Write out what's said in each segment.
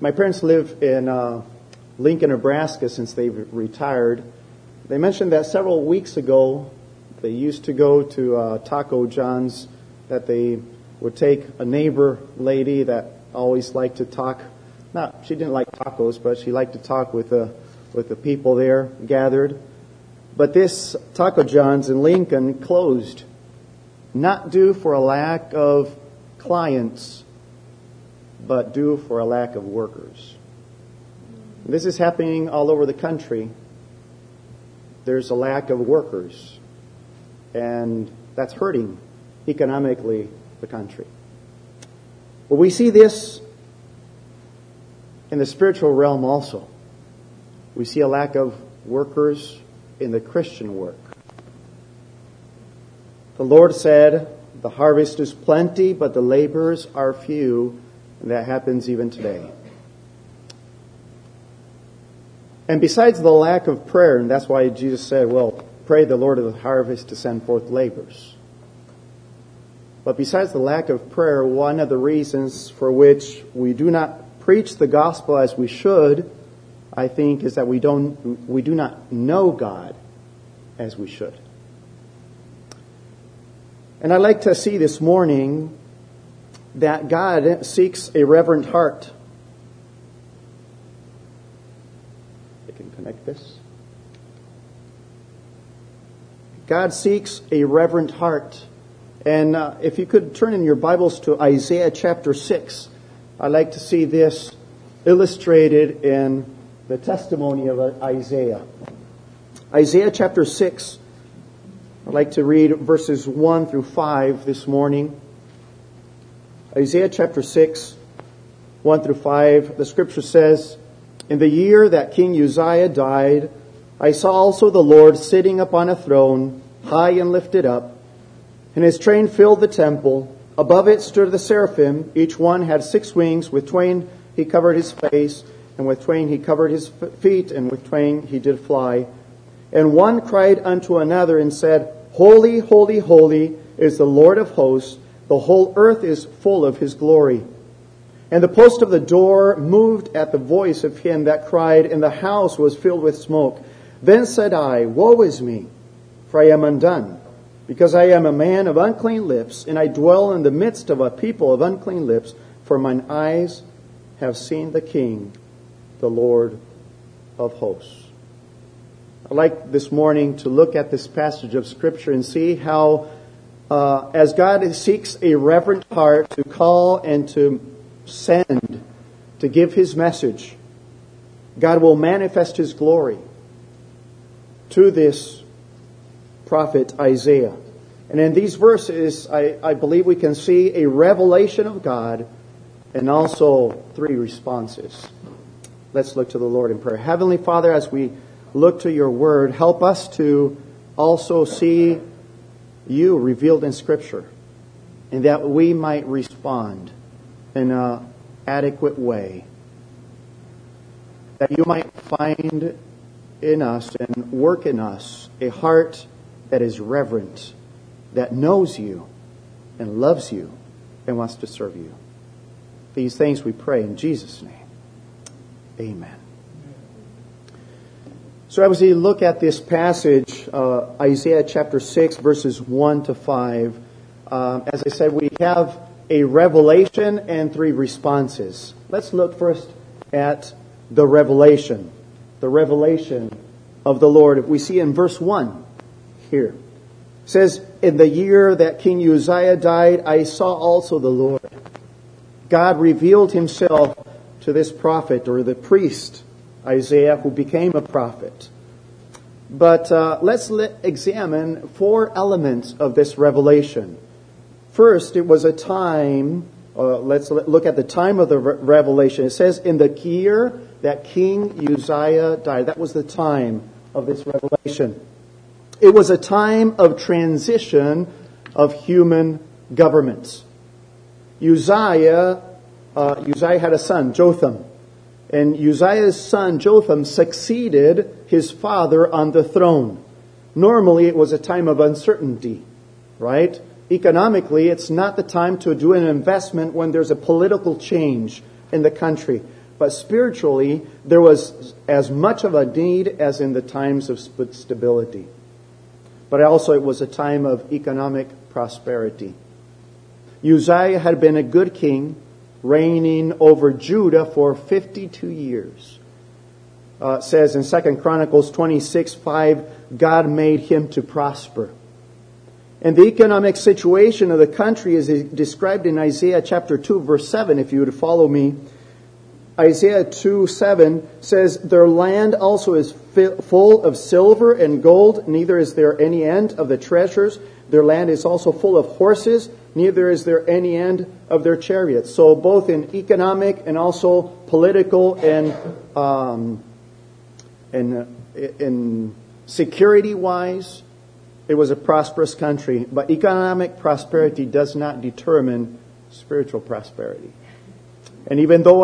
My parents live in Lincoln, Nebraska since they've retired. They mentioned that several weeks ago they used to go to Taco John's, that they would take a neighbor lady that always liked to talk. She didn't like tacos, but she liked to talk with the people there gathered. But this Taco John's in Lincoln closed, not due for a lack of clients, but due for a lack of workers. This is happening all over the country. There's a lack of workers, and that's hurting economically the country. But we see this in the spiritual realm also. We see a lack of workers in the Christian work. The Lord said, "The harvest is plenty, but the laborers are few." And that happens even today. And besides the lack of prayer, and that's why Jesus said, well, pray the Lord of the harvest to send forth laborers. But besides the lack of prayer, one of the reasons for which we do not preach the gospel as we should, I think, is that we do not know God as we should. And I'd like to see this morning that God seeks a reverent heart. I can connect this. God seeks a reverent heart. And if you could turn in your Bibles to Isaiah chapter 6, I'd like to see this illustrated in the testimony of Isaiah. Isaiah chapter 6, I'd like to read verses 1 through 5 this morning. Isaiah chapter 6, 1 through 5, the scripture says, "In the year that King Uzziah died, I saw also the Lord sitting upon a throne, high and lifted up, and his train filled the temple. Above it stood the seraphim. Each one had 6 wings. With twain he covered his face, and with twain he covered his feet, and with twain he did fly. And one cried unto another and said, Holy, holy, holy is the Lord of hosts. The whole earth is full of his glory. And the post of the door moved at the voice of him that cried, and the house was filled with smoke. Then said I, Woe is me, for I am undone, because I am a man of unclean lips, and I dwell in the midst of a people of unclean lips, for mine eyes have seen the King, the Lord of hosts." I'd like this morning to look at this passage of Scripture and see how, as God seeks a reverent heart to call and to send, to give His message, God will manifest His glory to this prophet Isaiah. And in these verses, I believe we can see a revelation of God and also 3 responses. Let's look to the Lord in prayer. Heavenly Father, as we look to your word, help us to also see you revealed in Scripture, and that we might respond in an adequate way. That you might find in us and work in us a heart that is reverent, that knows you and loves you and wants to serve you. These things we pray in Jesus' name. Amen. So as we look at this passage, Isaiah chapter 6, verses 1 to 5, as I said, we have a revelation and 3 responses. Let's look first at the revelation of the Lord. We see in verse 1 here. It says, "In the year that King Uzziah died, I saw also the Lord." God revealed Himself to this prophet, or the priest, Isaiah, who became a prophet. But let's examine 4 elements of this revelation. First, it was a time, let's look at the time of the revelation. It says, in the year that King Uzziah died. That was the time of this revelation. It was a time of transition of human governments. Uzziah had a son, Jotham. And Uzziah's son, Jotham, succeeded his father on the throne. Normally, it was a time of uncertainty, right? Economically, it's not the time to do an investment when there's a political change in the country. But spiritually, there was as much of a need as in the times of stability. But also it was a time of economic prosperity. Uzziah had been a good king, reigning over Judah for 52 years. It says in 2 Chronicles 26:5, God made him to prosper. And the economic situation of the country is described in Isaiah chapter 2, verse 7, if you would follow me. Isaiah 2:7 says, their land also is full of silver and gold, neither is there any end of the treasures. Their land is also full of horses, neither is there any end of their chariots. So both in economic and also political and in security-wise, it was a prosperous country. But economic prosperity does not determine spiritual prosperity. And even though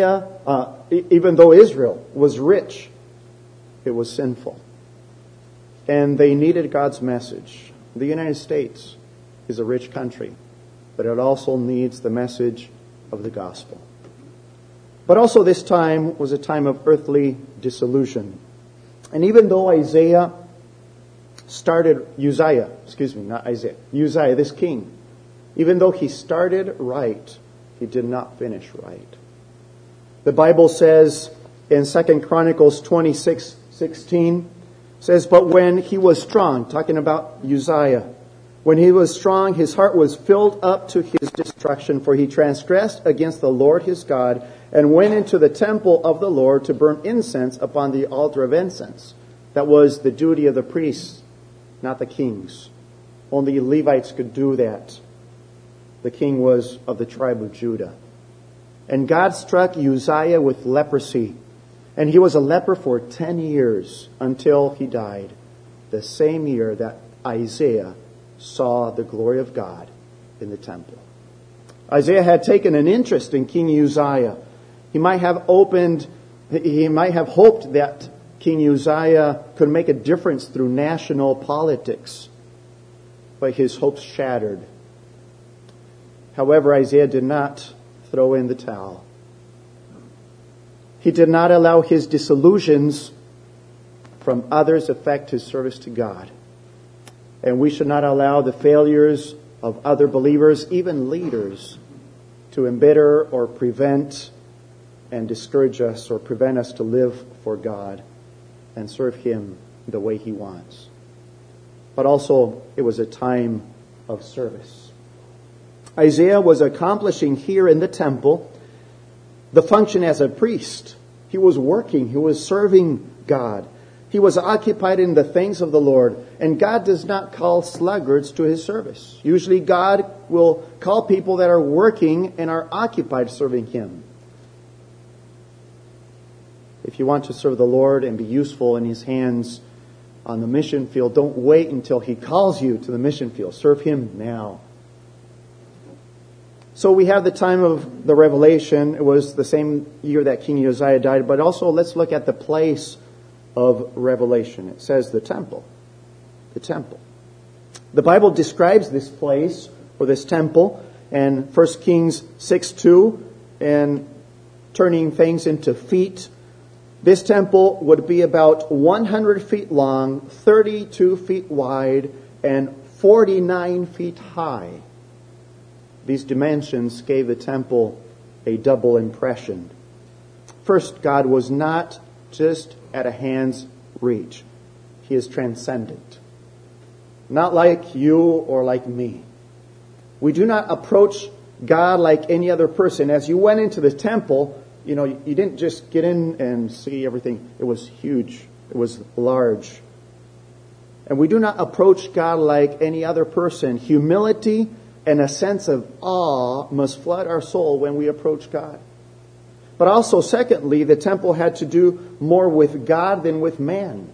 Israel was rich, it was sinful. And they needed God's message. The United States is a rich country, but it also needs the message of the gospel. But also this time was a time of earthly disillusion. And even though Uzziah, this king, even though he started right, he did not finish right. The Bible says in 2 Chronicles 26:16, says, but when he was strong, talking about Uzziah, when he was strong, his heart was filled up to his destruction, for he transgressed against the Lord his God, and went into the temple of the Lord to burn incense upon the altar of incense. That was the duty of the priests, not the kings. Only Levites could do that. The king was of the tribe of Judah. And God struck Uzziah with leprosy. And he was a leper for 10 years until he died. The same year that Isaiah saw the glory of God in the temple. Isaiah had taken an interest in King Uzziah. He might have hoped that King Uzziah could make a difference through national politics. But his hopes shattered. However, Isaiah did not throw in the towel. He did not allow his disillusions from others affect his service to God. And we should not allow the failures of other believers, even leaders, to embitter or prevent and discourage us or prevent us to live for God and serve Him the way He wants. But also, it was a time of service. Isaiah was accomplishing here in the temple the function as a priest. He was working. He was serving God. He was occupied in the things of the Lord. And God does not call sluggards to His service. Usually God will call people that are working and are occupied serving Him. If you want to serve the Lord and be useful in His hands on the mission field, don't wait until He calls you to the mission field. Serve Him now. So we have the time of the revelation. It was the same year that King Uzziah died. But also let's look at the place of revelation. It says the temple. The temple. The Bible describes this place or this temple in 1 Kings 6:2 and turning things into feet. This temple would be about 100 feet long, 32 feet wide, and 49 feet high. These dimensions gave the temple a double impression. First, God was not just at a hand's reach. He is transcendent. Not like you or like me. We do not approach God like any other person. As you went into the temple, you didn't just get in and see everything. It was huge. It was large. And we do not approach God like any other person. Humility and a sense of awe must flood our soul when we approach God. But also, secondly, the temple had to do more with God than with man.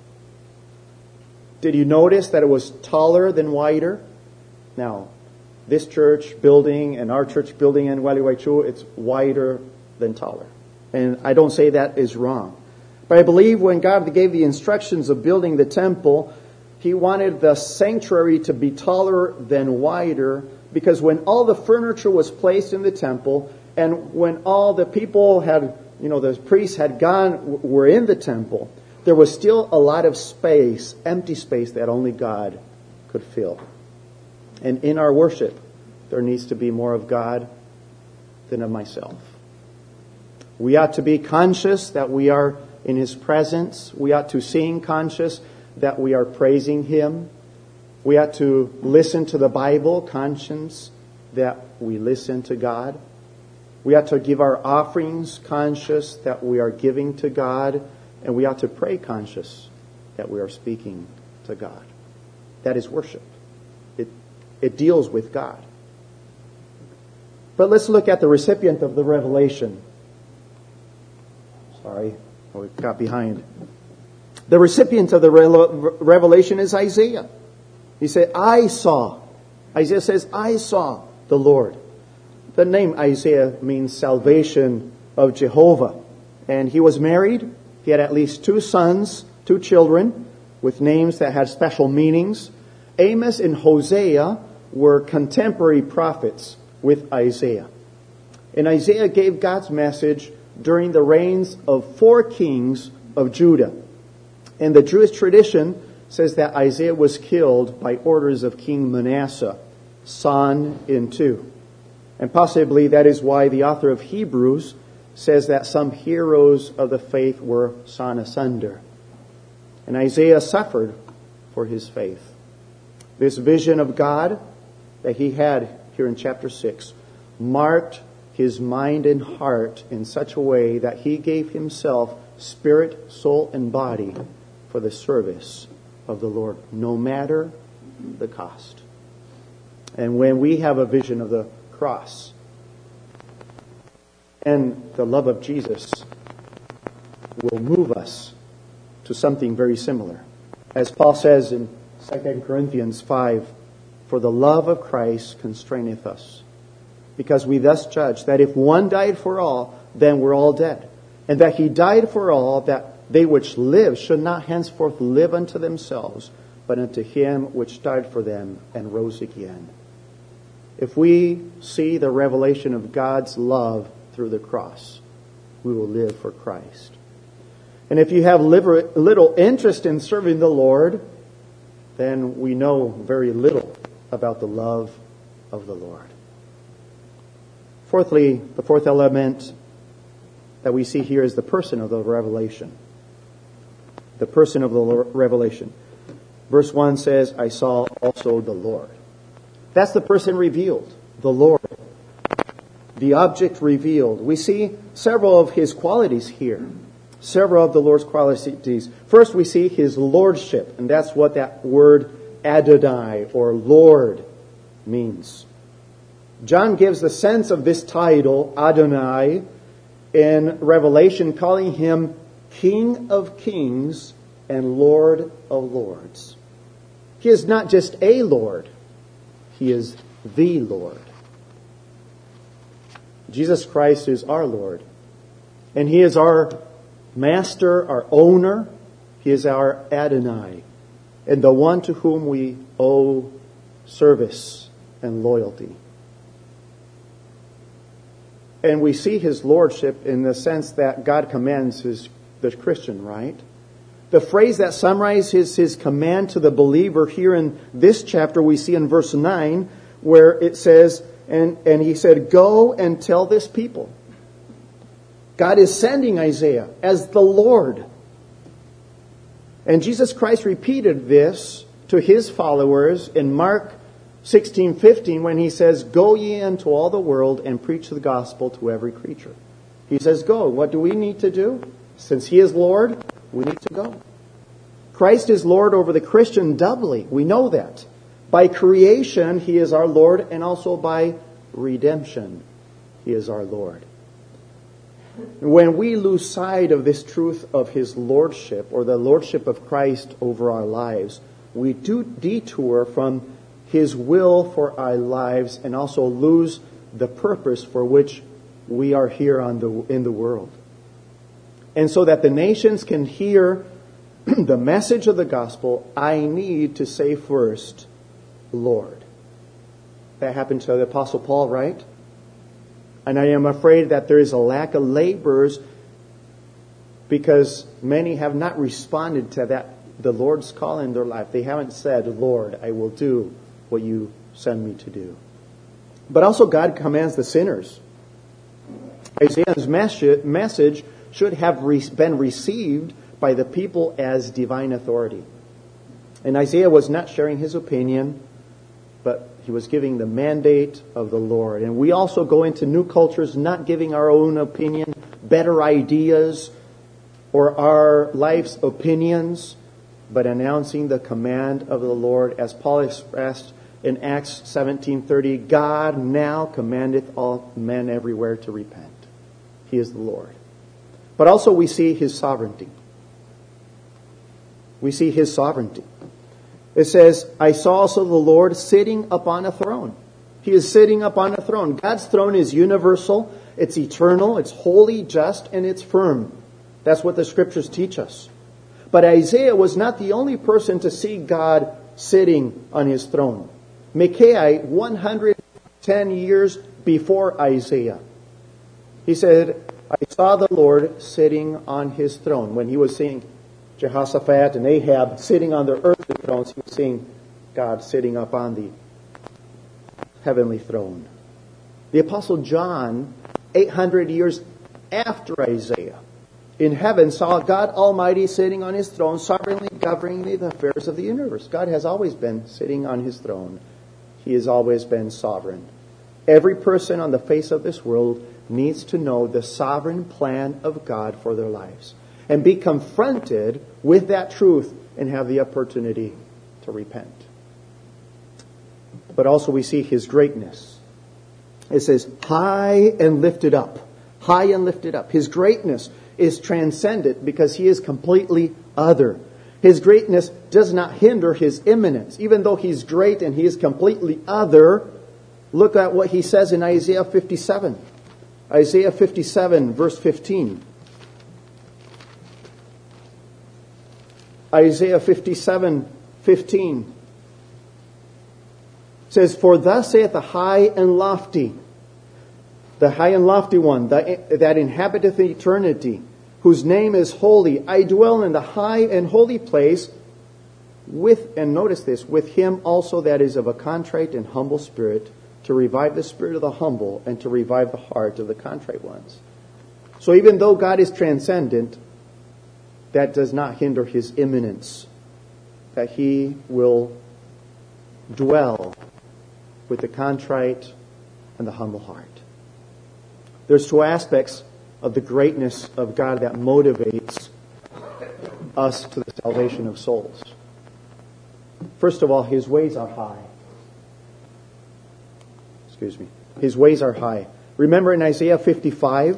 Did you notice that it was taller than wider? Now, this church building and our church building in Waliwaichu, it's wider than taller. And I don't say that is wrong. But I believe when God gave the instructions of building the temple, He wanted the sanctuary to be taller than wider, because when all the furniture was placed in the temple and when all the people had the priests were in the temple, there was still a lot of space, empty space that only God could fill. And in our worship, there needs to be more of God than of myself. We ought to be conscious that we are in His presence. We ought to sing conscious that we are praising Him. We ought to listen to the Bible, conscious that we listen to God. We ought to give our offerings conscious that we are giving to God. And we ought to pray conscious that we are speaking to God. That is worship. It deals with God. But let's look at the recipient of the revelation. Sorry, we got behind. The recipient of the revelation is Isaiah. He said, I saw. Isaiah says, I saw the Lord. The name Isaiah means salvation of Jehovah. And he was married. He had at least 2 sons, 2 children, with names that had special meanings. Amos and Hosea were contemporary prophets with Isaiah. And Isaiah gave God's message during the reigns of 4 kings of Judah. And the Jewish tradition says that Isaiah was killed by orders of King Manasseh, son in 2. And possibly that is why the author of Hebrews says that some heroes of the faith were sawn asunder. And Isaiah suffered for his faith. This vision of God that he had here in chapter 6 marked his mind and heart in such a way that he gave himself spirit, soul, and body for the service of the Lord, no matter the cost. And when we have a vision of the cross and the love of Jesus will move us to something very similar. As Paul says in 2 Corinthians 5, for the love of Christ constraineth us, because we thus judge that if one died for all, then we're all dead. And that he died for all, that they which live should not henceforth live unto themselves, but unto him which died for them and rose again. If we see the revelation of God's love through the cross, we will live for Christ. And if you have little interest in serving the Lord, then we know very little about the love of the Lord. Fourthly, the 4th element that we see here is the person of the revelation. The person of the revelation. Verse 1 says, I saw also the Lord. That's the person revealed, the Lord. The object revealed. We see several of His qualities here. Several of the Lord's qualities. First, we see His lordship, and that's what that word Adonai, or Lord, means. John gives the sense of this title, Adonai, in Revelation, calling Him King of Kings and Lord of Lords. He is not just a Lord. He is the Lord. Jesus Christ is our Lord. And He is our Master, our owner. He is our Adonai. And the one to whom we owe service and loyalty. And we see His lordship in the sense that God commands the Christian, right? The phrase that summarizes His command to the believer here in this chapter we see in verse 9, where it says, and He said, go and tell this people. God is sending Isaiah as the Lord. And Jesus Christ repeated this to His followers in Mark 16:15 when He says, go ye into all the world and preach the gospel to every creature. He says, go. What do we need to do? Since He is Lord, we need to go. Christ is Lord over the Christian doubly. We know that. By creation, He is our Lord, and also by redemption, He is our Lord. When we lose sight of this truth of His lordship, or the lordship of Christ over our lives, we do detour from His will for our lives and also lose the purpose for which we are here in the world. And so that the nations can hear the message of the gospel, I need to say first, Lord. That happened to the Apostle Paul, right? And I am afraid that there is a lack of laborers because many have not responded to that, the Lord's call in their life. They haven't said, Lord, I will do what you send me to do. But also God commands the sinners. Isaiah's message should have been received by the people as divine authority. And Isaiah was not sharing his opinion, but he was giving the mandate of the Lord. And we also go into new cultures not giving our own opinion, better ideas, or our life's opinions, but announcing the command of the Lord, as Paul expressed in Acts 17:30, God now commandeth all men everywhere to repent. He is the Lord. But also we see His sovereignty. We see His sovereignty. It says, I saw also the Lord sitting upon a throne. He is sitting upon a throne. God's throne is universal, it's eternal, it's holy, just, and it's firm. That's what the Scriptures teach us. But Isaiah was not the only person to see God sitting on His throne. Micaiah, 110 years before Isaiah, he said, I saw the Lord sitting on His throne. When he was seeing Jehoshaphat and Ahab sitting on their earthly thrones, he was seeing God sitting up on the heavenly throne. The Apostle John, 800 years after Isaiah, in heaven saw God Almighty sitting on His throne, sovereignly governing the affairs of the universe. God has always been sitting on His throne. He has always been sovereign. Every person on the face of this world needs to know the sovereign plan of God for their lives and be confronted with that truth and have the opportunity to repent. But also we see His greatness. It says, high and lifted up. High and lifted up. His greatness is transcendent because He is completely other. His greatness does not hinder His immanence. Even though He's great and He is completely other, look at what He says in Isaiah 57. Isaiah 57, verse 15. Isaiah 57, 15 says, for thus saith the high and lofty one, that inhabiteth eternity, whose name is holy. I dwell in the high and holy place with, and notice this, with him also that is of a contrite and humble spirit, to revive the spirit of the humble and to revive the heart of the contrite ones. So even though God is transcendent, that does not hinder His immanence, that He will dwell with the contrite and the humble heart. There's two aspects of the greatness of God that motivates us to the salvation of souls. First of all, His ways are high. His ways are high. Remember in Isaiah 55,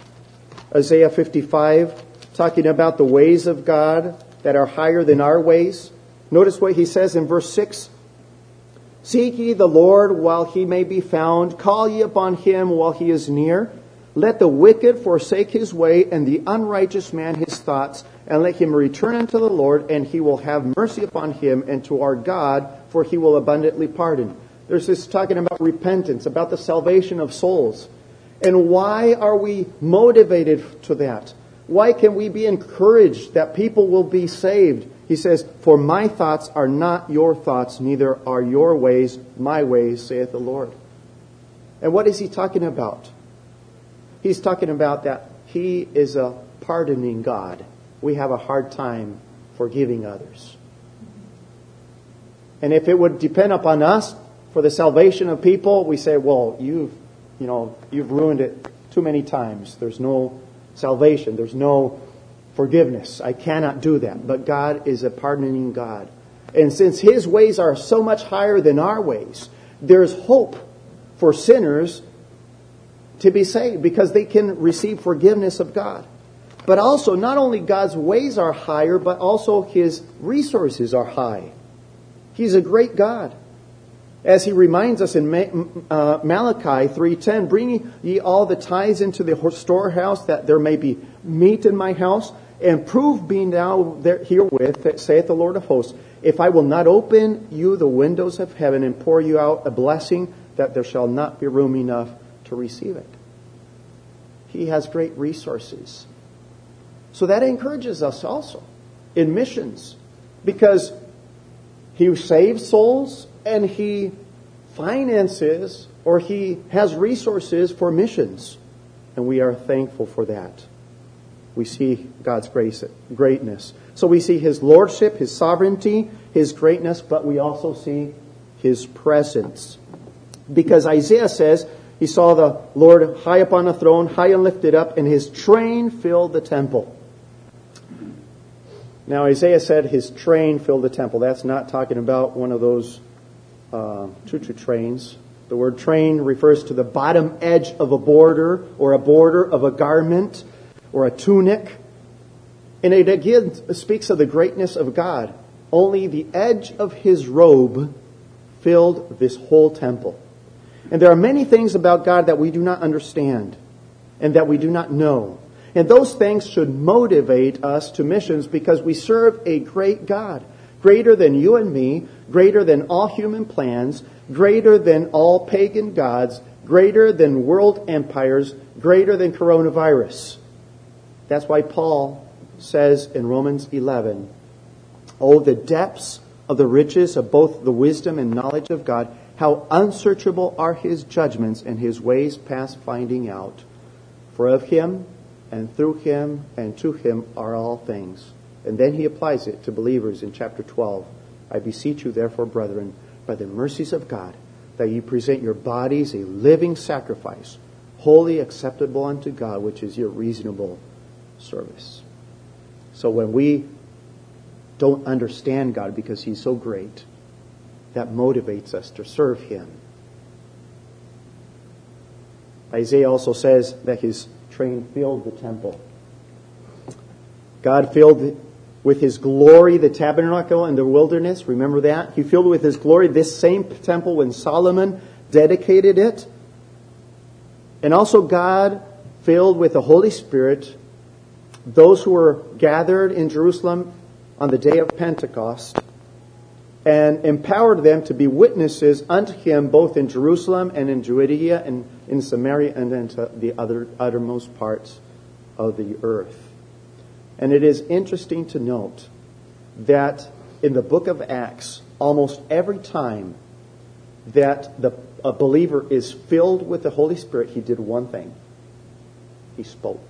talking about the ways of God that are higher than our ways. Notice what he says in verse 6. Seek ye the Lord while He may be found. Call ye upon Him while He is near. Let the wicked forsake his way, and the unrighteous man his thoughts, and let him return unto the Lord, and He will have mercy upon him, and to our God, for He will abundantly pardon. There's this talking about repentance, about the salvation of souls. And why are we motivated to that? Why can we be encouraged that people will be saved? He says, for my thoughts are not your thoughts, neither are your ways my ways, saith the Lord. And what is He talking about? He's talking about that He is a pardoning God. We have a hard time forgiving others. And if it would depend upon us for the salvation of people, we say, well, you've ruined it too many times. There's no salvation. There's no forgiveness. I cannot do that. But God is a pardoning God. And since His ways are so much higher than our ways, there's hope for sinners to be saved because they can receive forgiveness of God. But also, not only God's ways are higher, but also His resources are high. He's a great God. As He reminds us in Malachi 3:10, bring ye all the tithes into the storehouse, that there may be meat in my house, and prove me now herewith, that saith the Lord of hosts, if I will not open you the windows of heaven and pour you out a blessing, that there shall not be room enough to receive it. He has great resources. So that encourages us also in missions, because He saves souls and He finances, or He has resources for missions. And we are thankful for that. We see God's greatness. So we see His lordship, His sovereignty, His greatness, but we also see His presence. Because Isaiah says he saw the Lord high upon a throne, high and lifted up, and His train filled the temple. Now Isaiah said His train filled the temple. That's not talking about one of those choo-choo trains. The word train refers to the bottom edge of a border, or a border of a garment, or a tunic. And it again speaks of the greatness of God. Only the edge of His robe filled this whole temple. And there are many things about God that we do not understand and that we do not know. And those things should motivate us to missions, because we serve a great God, greater than you and me, greater than all human plans, greater than all pagan gods, greater than world empires, greater than coronavirus. That's why Paul says in Romans 11, "Oh, the depths of the riches of both the wisdom and knowledge of God, how unsearchable are His judgments and His ways past finding out. For of Him and through Him and to Him are all things." And then he applies it to believers in chapter 12. "I beseech you, therefore, brethren, by the mercies of God, that ye present your bodies a living sacrifice, wholly acceptable unto God, which is your reasonable service." So when we don't understand God because He's so great, that motivates us to serve Him. Isaiah also says that His train filled the temple. God filled with His glory the tabernacle in the wilderness. Remember that? He filled with His glory this same temple when Solomon dedicated it. And also God filled with the Holy Spirit those who were gathered in Jerusalem on the day of Pentecost, and empowered them to be witnesses unto Him both in Jerusalem and in Judea and in Samaria and into the uttermost parts of the earth. And it is interesting to note that in the book of Acts, almost every time that a believer is filled with the Holy Spirit, he did one thing. He spoke.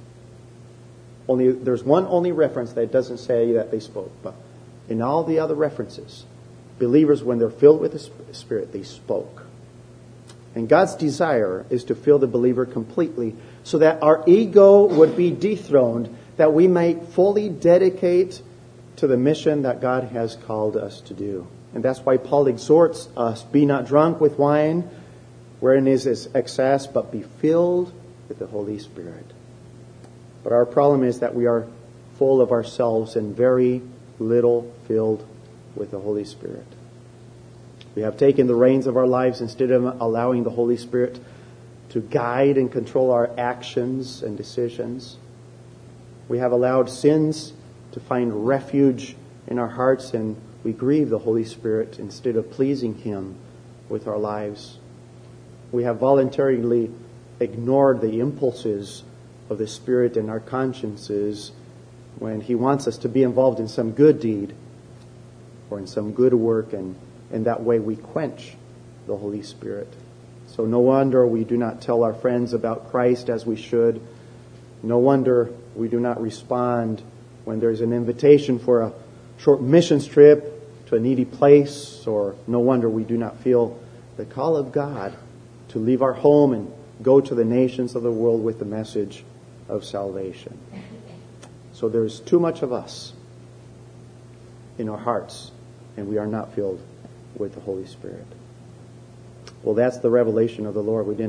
There's one only reference that doesn't say that they spoke, but in all the other references, believers, when they're filled with the Spirit, they spoke. And God's desire is to fill the believer completely so that our ego would be dethroned, that we might fully dedicate to the mission that God has called us to do. And that's why Paul exhorts us, "Be not drunk with wine, wherein is excess, but be filled with the Holy Spirit." But our problem is that we are full of ourselves and very little filled with the Holy Spirit. We have taken the reins of our lives instead of allowing the Holy Spirit to guide and control our actions and decisions. We have allowed sins to find refuge in our hearts, and we grieve the Holy Spirit instead of pleasing Him with our lives. We have voluntarily ignored the impulses of the Spirit in our consciences when He wants us to be involved in some good deed or in some good work, and in that way we quench the Holy Spirit. So no wonder we do not tell our friends about Christ as we should. No wonder we do not respond when there's an invitation for a short missions trip to a needy place, or no wonder we do not feel the call of God to leave our home and go to the nations of the world with the message of salvation. So there's too much of us in our hearts, and we are not filled with the Holy Spirit. Well, that's the revelation of the Lord. We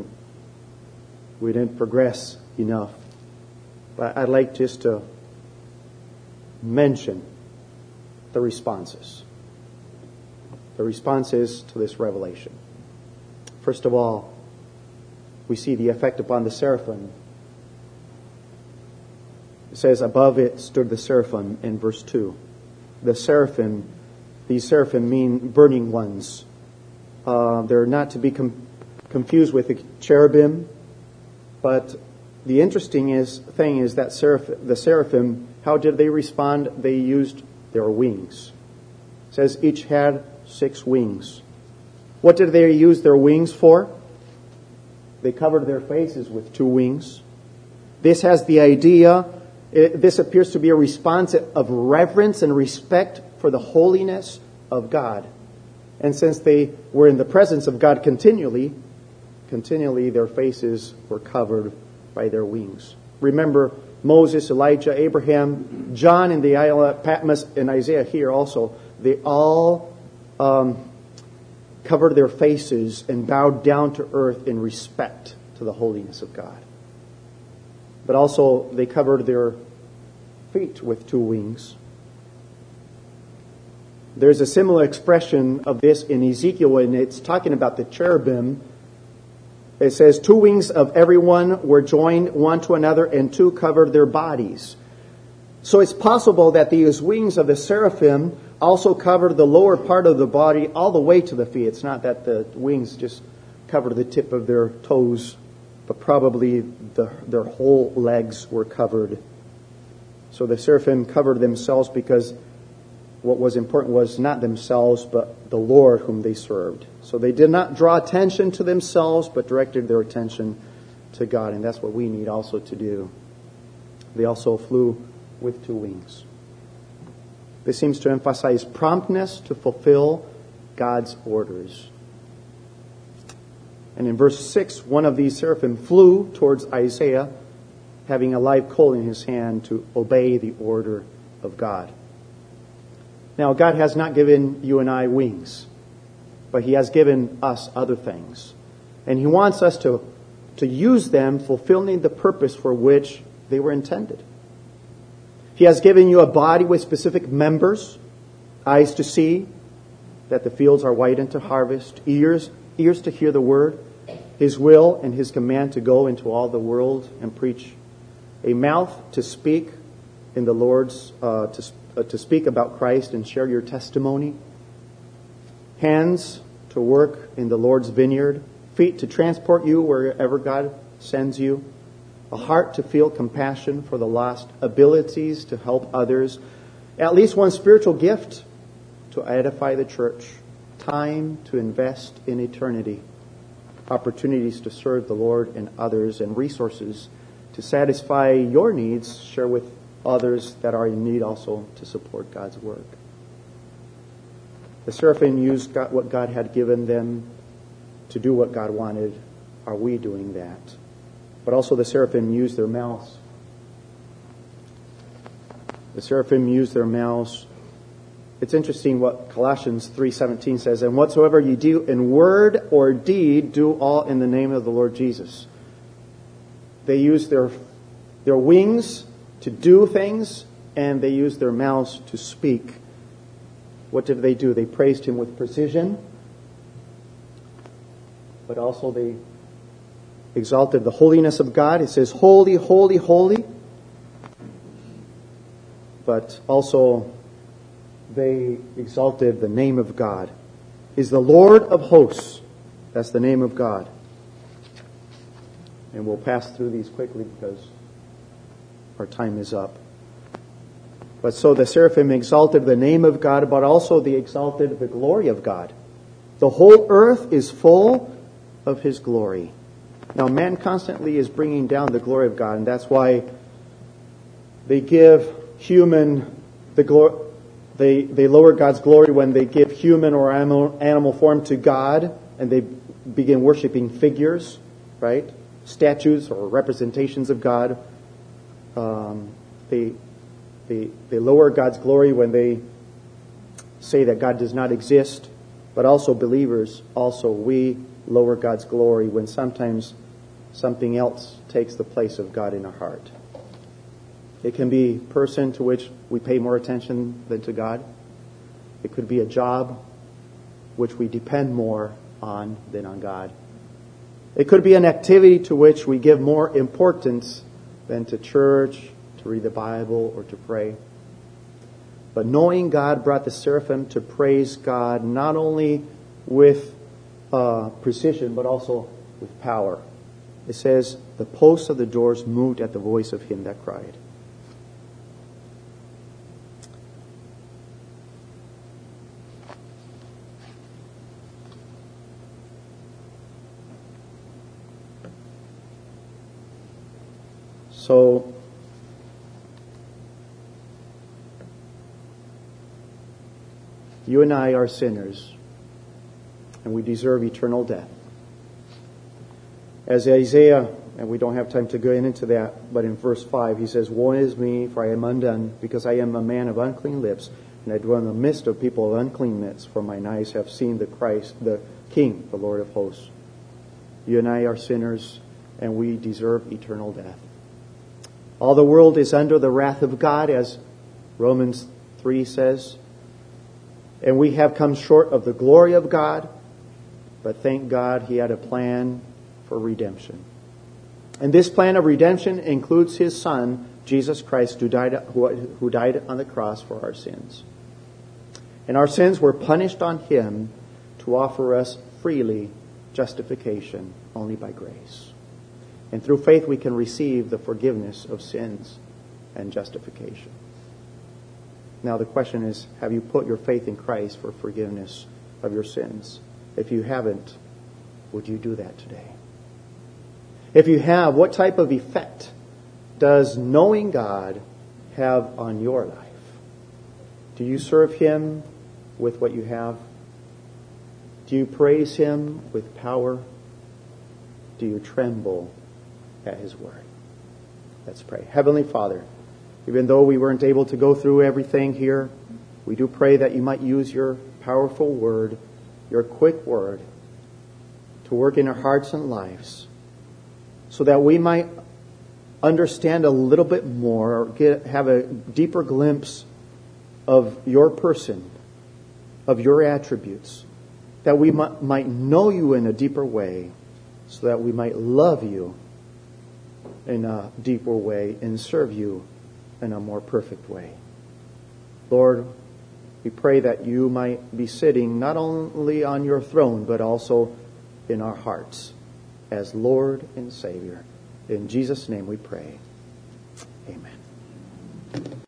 didn't progress enough. But I'd like just to mention the responses. The responses to this revelation. First of all, we see the effect upon the seraphim. It says, above it stood the seraphim in verse 2. The seraphim, these seraphim mean burning ones. They're not to be confused with the cherubim, but the interesting thing is that the seraphim, how did they respond? They used their wings. It says each had 6 wings. What did they use their wings for? They covered their faces with 2 wings. This has the idea, this appears to be a response of reverence and respect for the holiness of God. And since they were in the presence of God continually their faces were covered by their wings. Remember Moses, Elijah, Abraham, John in the Isle of Patmos, and Isaiah here also, they all covered their faces and bowed down to earth in respect to the holiness of God. But also they covered their feet with 2 wings. There's a similar expression of this in Ezekiel, and it's talking about the cherubim. It says, 2 wings of every one were joined one to another, and 2 covered their bodies. So it's possible that these wings of the seraphim also covered the lower part of the body all the way to the feet. It's not that the wings just covered the tip of their toes, but probably their whole legs were covered. So the seraphim covered themselves because what was important was not themselves, but the Lord whom they served. So they did not draw attention to themselves, but directed their attention to God. And that's what we need also to do. They also flew with 2 wings. This seems to emphasize promptness to fulfill God's orders. And in verse 6, one of these seraphim flew towards Isaiah, having a live coal in his hand to obey the order of God. Now, God has not given you and I wings, but He has given us other things. And He wants us to use them, fulfilling the purpose for which they were intended. He has given you a body with specific members, eyes to see that the fields are white unto harvest, ears to hear the word, His will and His command to go into all the world and preach, a mouth to speak in the Lord's, to speak about Christ and share your testimony, hands to work in the Lord's vineyard, feet to transport you wherever God sends you, a heart to feel compassion for the lost, abilities to help others, at least one spiritual gift to edify the church, time to invest in eternity, opportunities to serve the Lord and others, and resources to satisfy your needs, share with others that are in need also to support God's work. The seraphim used what God had given them to do what God wanted. Are we doing that? But also the seraphim used their mouths. The seraphim used their mouths. It's interesting what Colossians 3:17 says, and whatsoever you do in word or deed, do all in the name of the Lord Jesus. They used their wings to do things, and they used their mouths to speak. What did they do? They praised Him with precision, but also they exalted the holiness of God. It says, holy, holy, holy. But also they exalted the name of God. Is the Lord of hosts. That's the name of God. And we'll pass through these quickly because our time is up. But so the seraphim exalted the name of God, but also they exalted the glory of God. The whole earth is full of His glory. Now, man constantly is bringing down the glory of God, and that's why they give human the glory. They lower God's glory when they give human or animal form to God, and they begin worshiping figures, right? Statues or representations of God. They lower God's glory when they say that God does not exist, but also believers, we lower God's glory when sometimes something else takes the place of God in our heart. It can be a person to which we pay more attention than to God. It could be a job which we depend more on than on God. It could be an activity to which we give more importance than to church, to read the Bible, or to pray. But knowing God brought the seraphim to praise God not only with precision, but also with power. It says, the posts of the doors moved at the voice of him that cried. So, you and I are sinners, and we deserve eternal death. As Isaiah, and we don't have time to go into that, but in verse 5 he says, woe is me, for I am undone, because I am a man of unclean lips, and I dwell in the midst of people of unclean lips, for mine eyes have seen the Christ, the King, the Lord of hosts. You and I are sinners, and we deserve eternal death. All the world is under the wrath of God, as Romans 3 says. And we have come short of the glory of God, but thank God He had a plan for redemption. And this plan of redemption includes His Son, Jesus Christ, who died on the cross for our sins. And our sins were punished on Him to offer us freely justification only by grace. And through faith we can receive the forgiveness of sins and justification. Now the question is, have you put your faith in Christ for forgiveness of your sins? If you haven't, would you do that today? If you have, what type of effect does knowing God have on your life? Do you serve Him with what you have? Do you praise Him with power? Do you tremble at His word? Let's pray. Heavenly Father, even though we weren't able to go through everything here, we do pray that you might use your powerful word, your quick word, to work in our hearts and lives, so that we might understand a little bit more, or have a deeper glimpse of your person, of your attributes, that we might know you in a deeper way, so that we might love you in a deeper way and serve you in a more perfect way. Lord, we pray that you might be sitting not only on your throne, but also in our hearts as Lord and Savior. In Jesus' name we pray. Amen.